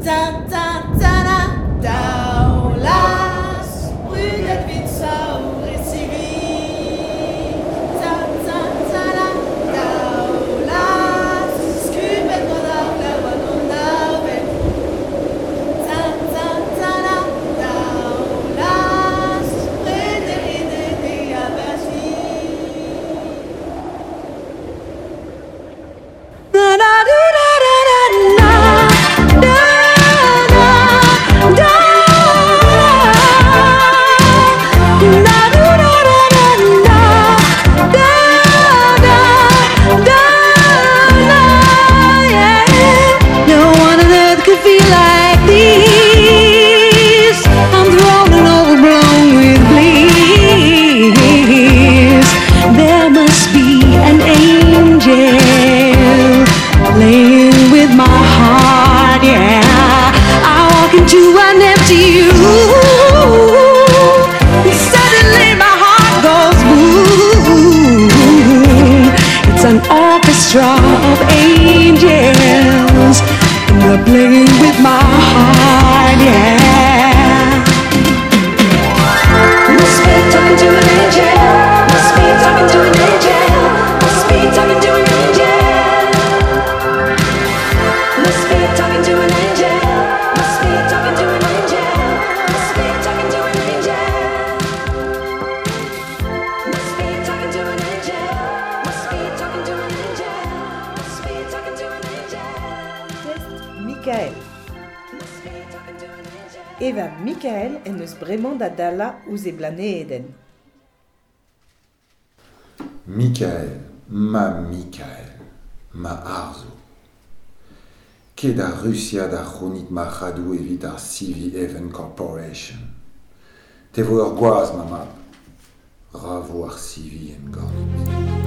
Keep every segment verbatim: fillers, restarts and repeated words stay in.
Eva Michael en eus bremañ da dala ouze blanedenn. Michael, ma Michael, ma arzo. Ket a Russia da c'hronit ma c'hadou evit ar C V Even Corporation. Te vo ur gwaz, ma mab. Ravo ar C V en gornit.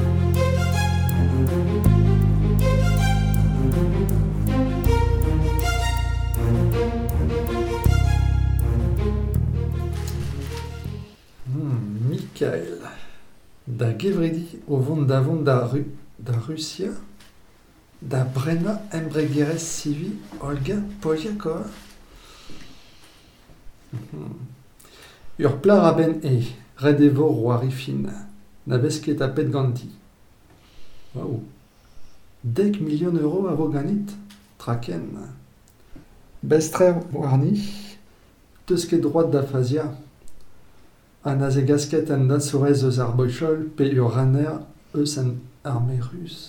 Michael, da gevredi o vont da vont da, Ru da Russia, da brena embregerez civi Olga Polyakova. Mm-hmm. Ur plar a ben e, red evo roari fin, na besket a pet ganti. Waouh. Dek million euro a vo ganit, traken. Bestrer warni, teus ket droit da fazia. An a ze gasket an da sourez eus ar bochol pe ur raner eus an armée russe.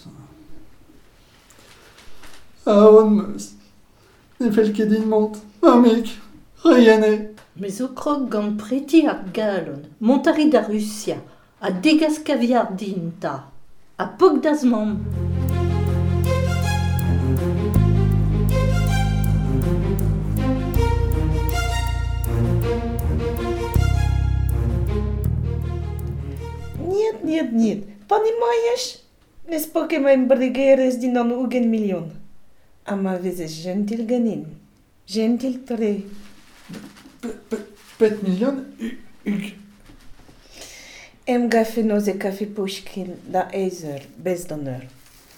Ah, on meus. Ne fel ket din mont. Amik, reiane. Me zo krog gant preti ar galon, montari da Russia, a degas kaviar dinta, a pok da zmam. Нет, нет, нет, понимаешь? Не споке моим бригерес din an ugen million. Ama veze gentil ganin. Gentil tre. Pet million ug. Em gafe noze kafe Pushkin da eizer bez dan ur.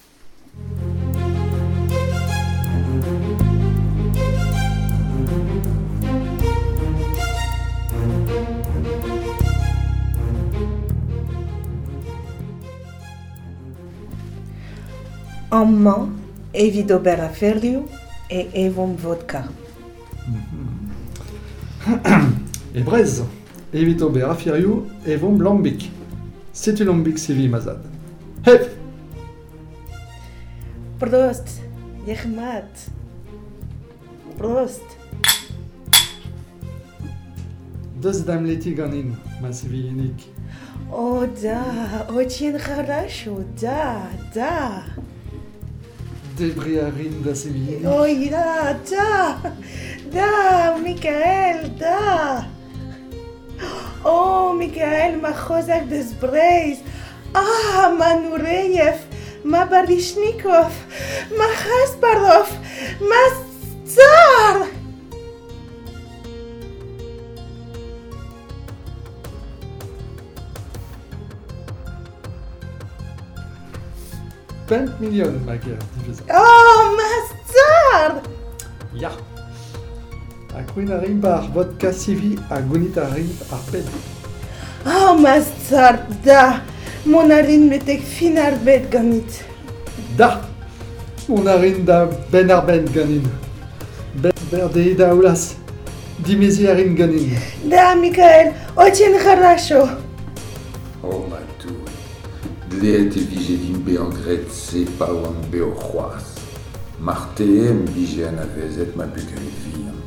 Amma evit ober a ferliou e evon vodka. E brez, evit ober a ferliou e vont lambik. Setu lambik sevi mazad. Hep! Prost, yechmat. Prost. Deus dam leti ganin, ma sevi unik. Oh da, очень хорошо, да, да. Debriarin da sevi unik. Oh da, da, da, Michael, da. Oh, Michael, ma chozak des breis. Ah, ma Nureyev, ma Barishnikov, ma Khasparov, ma Tsar. vingt million, ma guerre, divisa. Oh, ma Tsar. Ja. A queen a rim bar vodka sivi a gonit a rim ar pet. Oh, ma start, da. Mon a rin metek fin ar bet ganit. Da! On a rin da ben ar ben ganin. Ben berde da oulas. Dimezi a rin ganin. Da, Mikael, otien хорошо. Oh, ma tou. Dleet e vije din be an gret se pa oan be o c'hoaz. Marteem vije an avezet ma bugen vian.